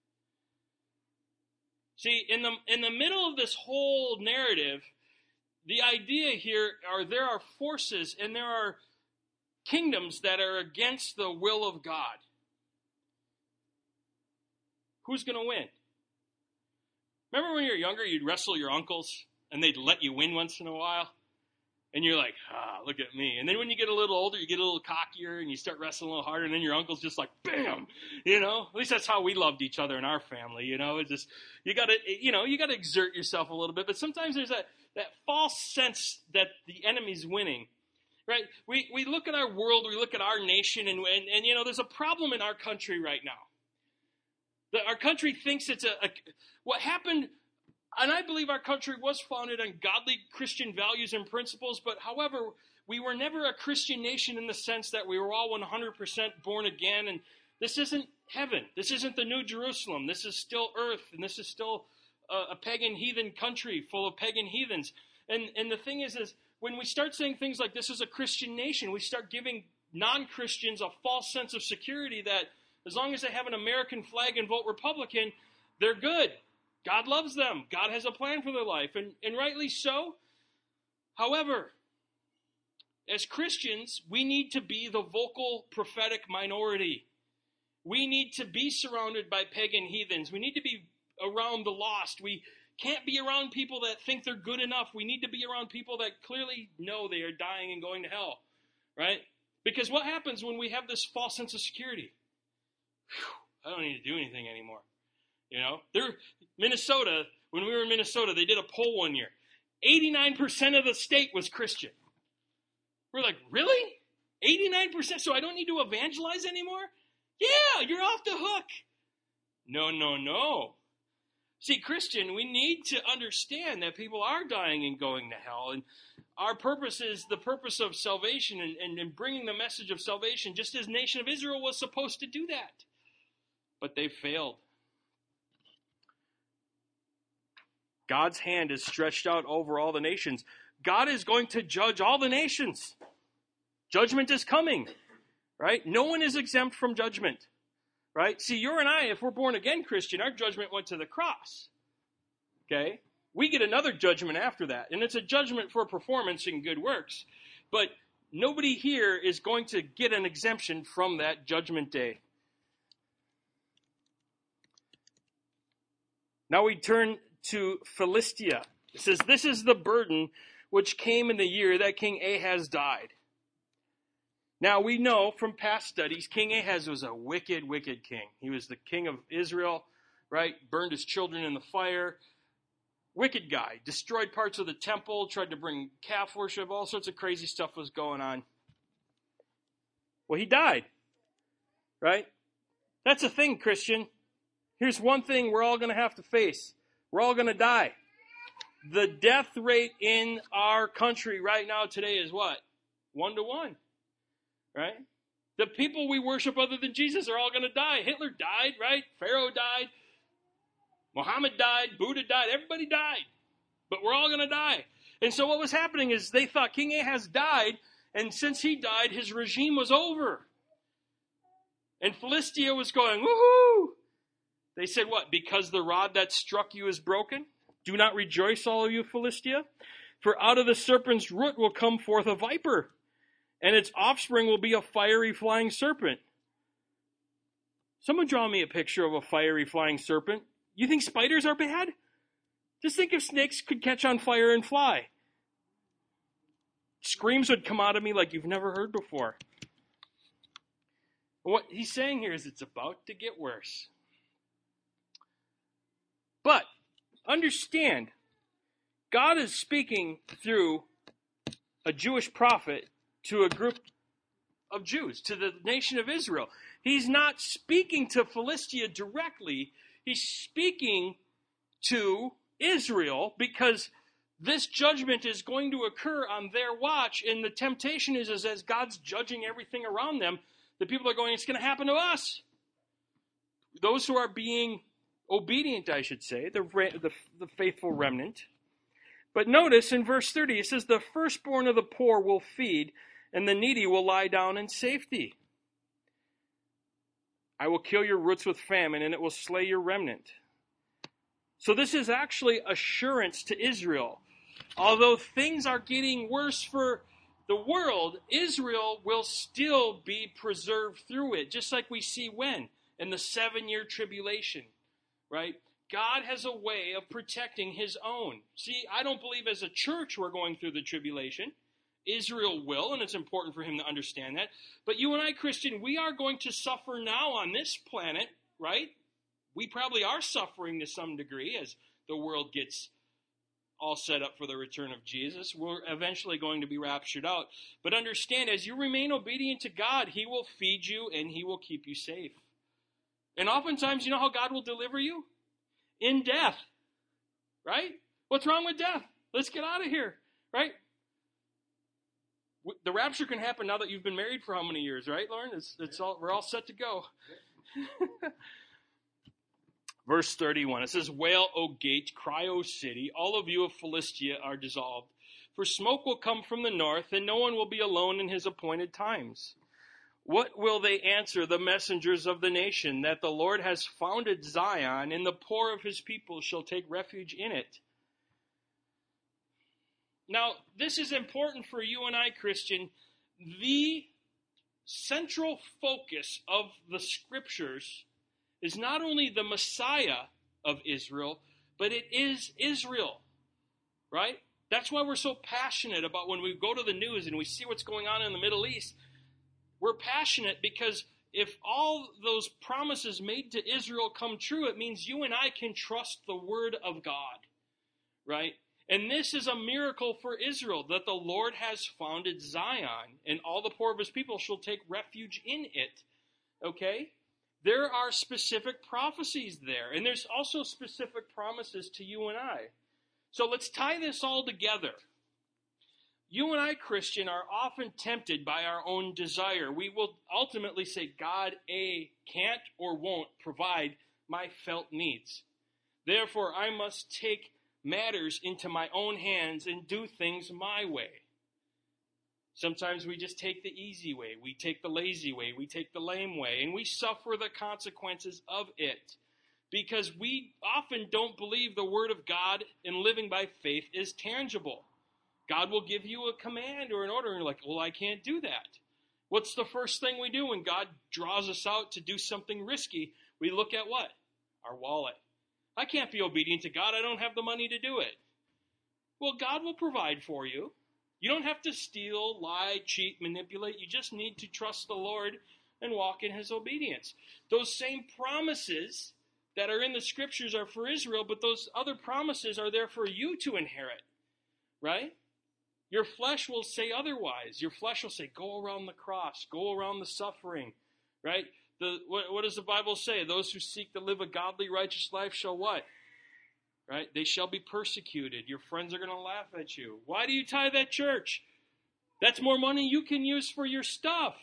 See, in the, in the middle of this whole narrative, the idea here are there are forces and there are kingdoms that are against the will of God. Who's going to win? Remember when you were younger, you'd wrestle your uncles and they'd let you win once in a while? And you're like, ah, look at me. And then when you get a little older, you get a little cockier and you start wrestling a little harder, and then your uncle's just like, bam! You know, at least that's how we loved each other in our family, you know. It's just, you gotta, you know, you gotta exert yourself a little bit. But sometimes there's that, that false sense that the enemy's winning, right? We we look at our world, we look at our nation, and, and, and you know, there's a problem in our country right now. The, our country thinks it's a, a, what happened, and I believe our country was founded on godly Christian values and principles, but however, we were never a Christian nation in the sense that we were all one hundred percent born again, and this isn't heaven. This isn't the New Jerusalem. This is still earth, and this is still a, a pagan heathen country full of pagan heathens. And, and the thing is, is when we start saying things like this is a Christian nation, we start giving non-Christians a false sense of security that as long as they have an American flag and vote Republican, they're good. God loves them. God has a plan for their life, and, and rightly so. However, as Christians, we need to be the vocal prophetic minority. We need to be surrounded by pagan heathens. We need to be around the lost. We can't be around people that think they're good enough. We need to be around people that clearly know they are dying and going to hell, right? Because what happens when we have this false sense of security? Whew, I don't need to do anything anymore. You know, they're, Minnesota, when we were in Minnesota, they did a poll one year. eighty-nine percent of the state was Christian. We're like, really? eighty-nine percent? So I don't need to evangelize anymore? Yeah, you're off the hook. No, no, no. See, Christian, we need to understand that people are dying and going to hell. And our purpose is the purpose of salvation and, and, and bringing the message of salvation, just as the nation of Israel was supposed to do that. But they failed. God's hand is stretched out over all the nations. God is going to judge all the nations. Judgment is coming, right? No one is exempt from judgment, right? See, you and I, if we're born again Christian, our judgment went to the cross, okay? We get another judgment after that, and it's a judgment for performance and good works. But nobody here is going to get an exemption from that judgment day. Now we turn to Philistia. It says, this is the burden which came in the year that King Ahaz died. Now we know from past studies, King Ahaz was a wicked, wicked king. He was the king of Israel, right? Burned his children in the fire. Wicked guy. Destroyed parts of the temple, tried to bring calf worship, all sorts of crazy stuff was going on. Well, he died. right? That's a thing, Christian. Here's one thing we're all going to have to face. We're all going to die. The death rate in our country right now today is what? One to one, right? The people we worship other than Jesus are all going to die. Hitler died, right? Pharaoh died. Muhammad died. Buddha died. Everybody died. But we're all going to die. And so what was happening is they thought King Ahaz died, and since he died, his regime was over. And Philistia was going, woohoo! They said what? Because the rod that struck you is broken? Do not rejoice, all of you Philistia. For out of the serpent's root will come forth a viper, and its offspring will be a fiery flying serpent. Someone draw me a picture of a fiery flying serpent. You think spiders are bad? Just think if snakes could catch on fire and fly. Screams would come out of me like you've never heard before. What he's saying here is it's about to get worse. But understand, God is speaking through a Jewish prophet to a group of Jews, to the nation of Israel. He's not speaking to Philistia directly. He's speaking to Israel because this judgment is going to occur on their watch, and the temptation is, is as God's judging everything around them, the people are going, it's going to happen to us. Those who are being obedient, I should say, the, the, the faithful remnant. But notice in verse thirty, it says, the firstborn of the poor will feed, and the needy will lie down in safety. I will kill your roots with famine, and it will slay your remnant. So this is actually assurance to Israel. Although things are getting worse for the world, Israel will still be preserved through it, just like we see when? In the seven-year tribulation, right? God has a way of protecting his own. See, I don't believe as a church we're going through the tribulation. Israel will, and it's important for him to understand that. But you and I, Christian, we are going to suffer now on this planet, right? We probably are suffering to some degree as the world gets all set up for the return of Jesus. We're eventually going to be raptured out. But understand, as you remain obedient to God, he will feed you and he will keep you safe. And oftentimes, you know how God will deliver you? In death, right? What's wrong with death? Let's get out of here, right? The rapture can happen now that you've been married for how many years, right, Lauren? It's, it's all, we're all set to go. Verse thirty-one, it says, wail, O gate, cry, O city, all of you of Philistia are dissolved. For smoke will come from the north, and no one will be alone in his appointed times. What will they answer the messengers of the nation? That the Lord has founded Zion, and the poor of his people shall take refuge in it. Now, this is important for you and I, Christian. The central focus of the scriptures is not only the Messiah of Israel, but it is Israel, right? That's why we're so passionate about when we go to the news and we see what's going on in the Middle East. We're passionate because if all those promises made to Israel come true, it means you and I can trust the word of God, right? And this is a miracle for Israel, that the Lord has founded Zion, and all the poor of his people shall take refuge in it, okay? There are specific prophecies there, and there's also specific promises to you and I. So let's tie this all together. You and I, Christian, are often tempted by our own desire. We will ultimately say, God, A, can't or won't provide my felt needs. Therefore, I must take matters into my own hands and do things my way. Sometimes we just take the easy way. We take the lazy way. We take the lame way. And we suffer the consequences of it because we often don't believe the word of God and living by faith is tangible. God will give you a command or an order and you're like, well, I can't do that. What's the first thing we do when God draws us out to do something risky? We look at what? Our wallet. I can't be obedient to God. I don't have the money to do it. Well, God will provide for you. You don't have to steal, lie, cheat, manipulate. You just need to trust the Lord and walk in his obedience. Those same promises that are in the scriptures are for Israel, but those other promises are there for you to inherit, right? Your flesh will say otherwise. Your flesh will say, go around the cross, go around the suffering, right? The what, what does the Bible say? Those who seek to live a godly, righteous life shall what? Right? They shall be persecuted. Your friends are going to laugh at you. Why do you tithe at church? That's more money you can use for your stuff.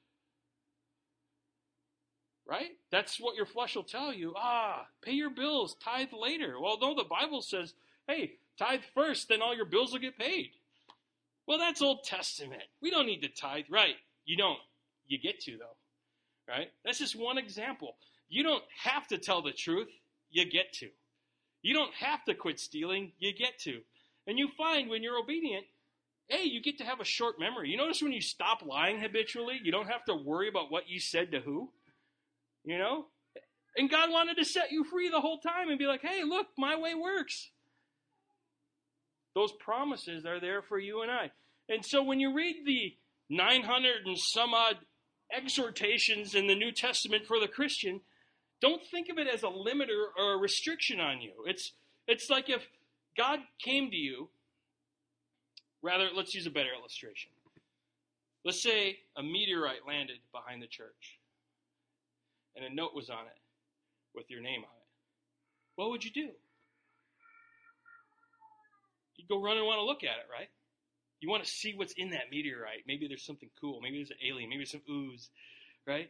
Right? That's what your flesh will tell you. Ah, pay your bills, tithe later. Well, no, the Bible says, hey, tithe first, then all your bills will get paid. Well, that's Old Testament. We don't need to tithe. Right? You don't. You get to, though. Right? That's just one example. You don't have to tell the truth. You get to. You don't have to quit stealing. You get to. And you find when you're obedient, hey, you get to have a short memory. You notice when you stop lying habitually, you don't have to worry about what you said to who. You know? And God wanted to set you free the whole time and be like, hey, look, my way works. Those promises are there for you and I. And so when you read the nine hundred and some odd exhortations in the New Testament for the Christian, don't think of it as a limiter or a restriction on you. It's it's like if God came to you, rather, let's use a better illustration. Let's say a meteorite landed behind the church and a note was on it with your name on it. What would you do? You'd go run and want to look at it, right? You want to see what's in that meteorite. Maybe there's something cool. Maybe there's an alien. Maybe there's some ooze, right?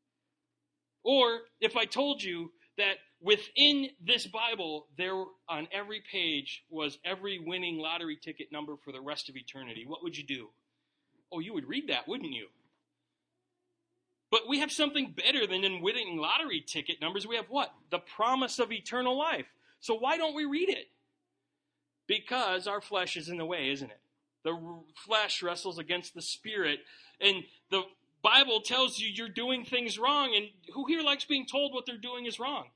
Or if I told you that within this Bible, there on every page was every winning lottery ticket number for the rest of eternity, what would you do? Oh, you would read that, wouldn't you? But we have something better than in winning lottery ticket numbers. We have what? The promise of eternal life. So why don't we read it? Because our flesh is in the way, isn't it? The flesh wrestles against the spirit, and the Bible tells you you're doing things wrong, and who here likes being told what they're doing is wrong?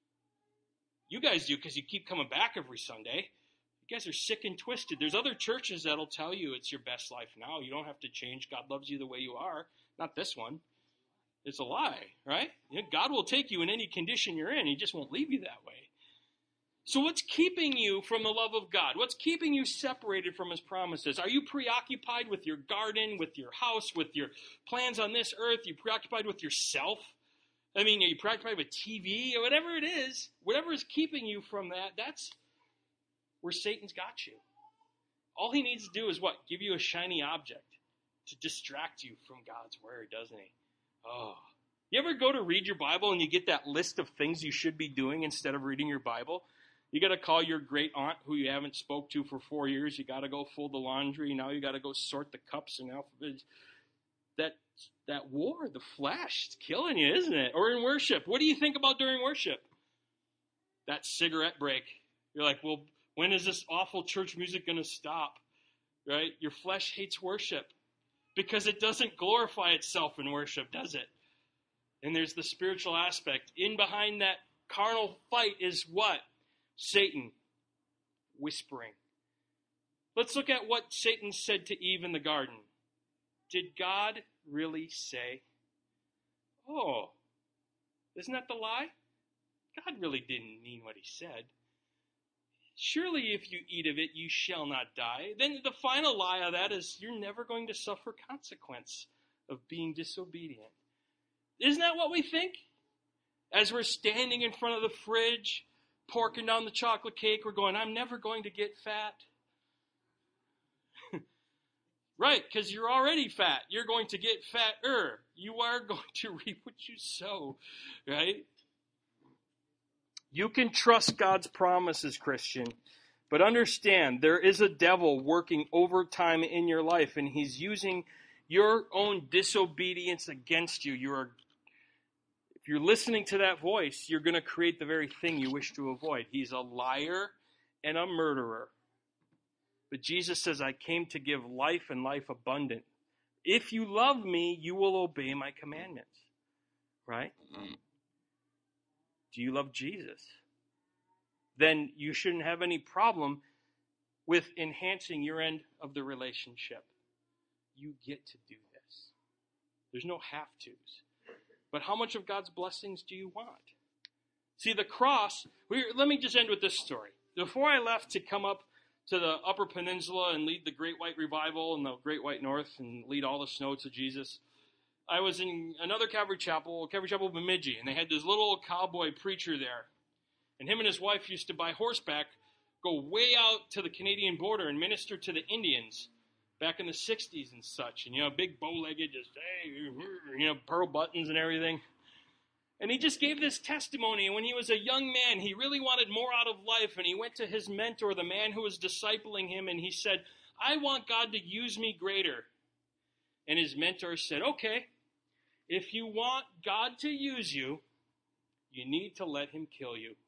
You guys do, because you keep coming back every Sunday. You guys are sick and twisted. There's other churches that'll tell you it's your best life now. You don't have to change. God loves you the way you are. Not this one. It's a lie, right? You know, God will take you in any condition you're in. He just won't leave you that way. So what's keeping you from the love of God? What's keeping you separated from his promises? Are you preoccupied with your garden, with your house, with your plans on this earth? Are you preoccupied with yourself? I mean, are you preoccupied with T V or whatever it is? Whatever is keeping you from that, that's where Satan's got you. All he needs to do is what? Give you a shiny object to distract you from God's word, doesn't he? Oh. You ever go to read your Bible and you get that list of things you should be doing instead of reading your Bible? You got to call your great aunt who you haven't spoke to for four years. You got to go fold the laundry. Now you got to go sort the cups and alphabets. That that war, the flesh, it's killing you, isn't it? Or in worship. What do you think about during worship? That cigarette break. You're like, well, when is this awful church music going to stop? Right? Your flesh hates worship because it doesn't glorify itself in worship, does it? And there's the spiritual aspect. In behind that carnal fight is what? Satan whispering. Let's look at what Satan said to Eve in the garden. Did God really say? Oh, isn't that the lie? God really didn't mean what he said. Surely if you eat of it, you shall not die. Then the final lie of that is you're never going to suffer consequence of being disobedient. Isn't that what we think? As we're standing in front of the fridge, porking down the chocolate cake, we're going, I'm never going to get fat. Right, because you're already fat. You're going to get fatter. You are going to reap what you sow, right? You can trust God's promises, Christian, but understand there is a devil working overtime in your life, and he's using your own disobedience against you. You are If you're listening to that voice, you're going to create the very thing you wish to avoid. He's a liar and a murderer. But Jesus says, I came to give life and life abundant. If you love me, you will obey my commandments. Right? Do you love Jesus? Then you shouldn't have any problem with enhancing your end of the relationship. You get to do this. There's no have-tos. But how much of God's blessings do you want? See, the cross, we, let me just end with this story. Before I left to come up to the Upper Peninsula and lead the Great White Revival and the Great White North and lead all the snow to Jesus, I was in another Calvary Chapel, Calvary Chapel Bemidji, and they had this little cowboy preacher there. And him and his wife used to, by horseback, go way out to the Canadian border and minister to the Indians back in the sixties and such. And, you know, big bow-legged, just, hey, you know, pearl buttons and everything. And he just gave this testimony. And when he was a young man, he really wanted more out of life. And he went to his mentor, the man who was discipling him, and he said, I want God to use me greater. And his mentor said, okay, if you want God to use you, you need to let him kill you.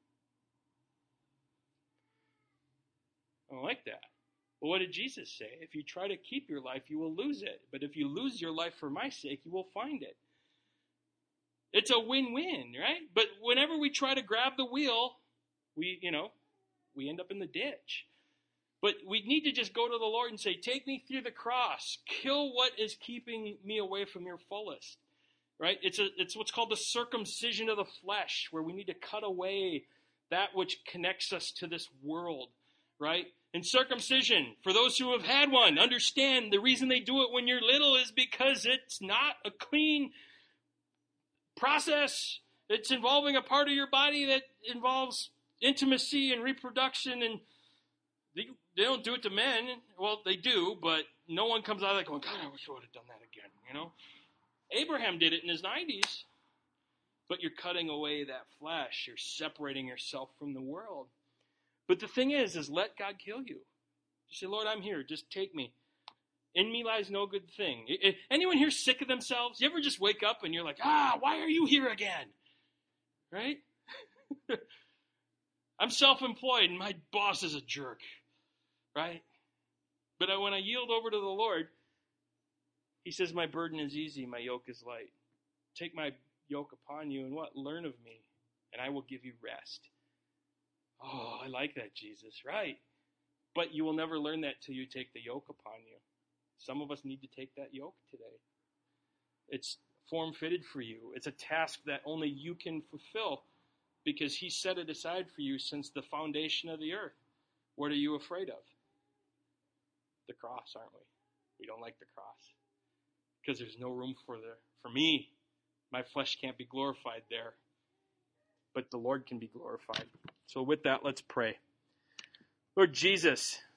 I don't like that. Well, what did Jesus say? If you try to keep your life, you will lose it. But if you lose your life for my sake, you will find it. It's a win-win, right? But whenever we try to grab the wheel, we, you know, we end up in the ditch. But we need to just go to the Lord and say, take me through the cross. Kill what is keeping me away from your fullest, right? It's a, it's what's called the circumcision of the flesh, where we need to cut away that which connects us to this world, right? And circumcision, for those who have had one, understand the reason they do it when you're little is because it's not a clean process. It's involving a part of your body that involves intimacy and reproduction, and they, they don't do it to men. Well, they do, but no one comes out of that going, God, I wish I would have done that again, you know? Abraham did it in his nineties, but you're cutting away that flesh. You're separating yourself from the world. But the thing is, is let God kill you. Just say, Lord, I'm here. Just take me. In me lies no good thing. Anyone here sick of themselves? You ever just wake up and you're like, ah, why are you here again? Right? I'm self-employed and my boss is a jerk. Right? But when I yield over to the Lord, he says, my burden is easy, my yoke is light. Take my yoke upon you and what? Learn of me, and I will give you rest. Oh, I like that, Jesus. Right. But you will never learn that till you take the yoke upon you. Some of us need to take that yoke today. It's form-fitted for you. It's a task that only you can fulfill because he set it aside for you since the foundation of the earth. What are you afraid of? The cross, aren't we? We don't like the cross because there's no room for the for me. My flesh can't be glorified there, but the Lord can be glorified. So with that, let's pray. Lord Jesus,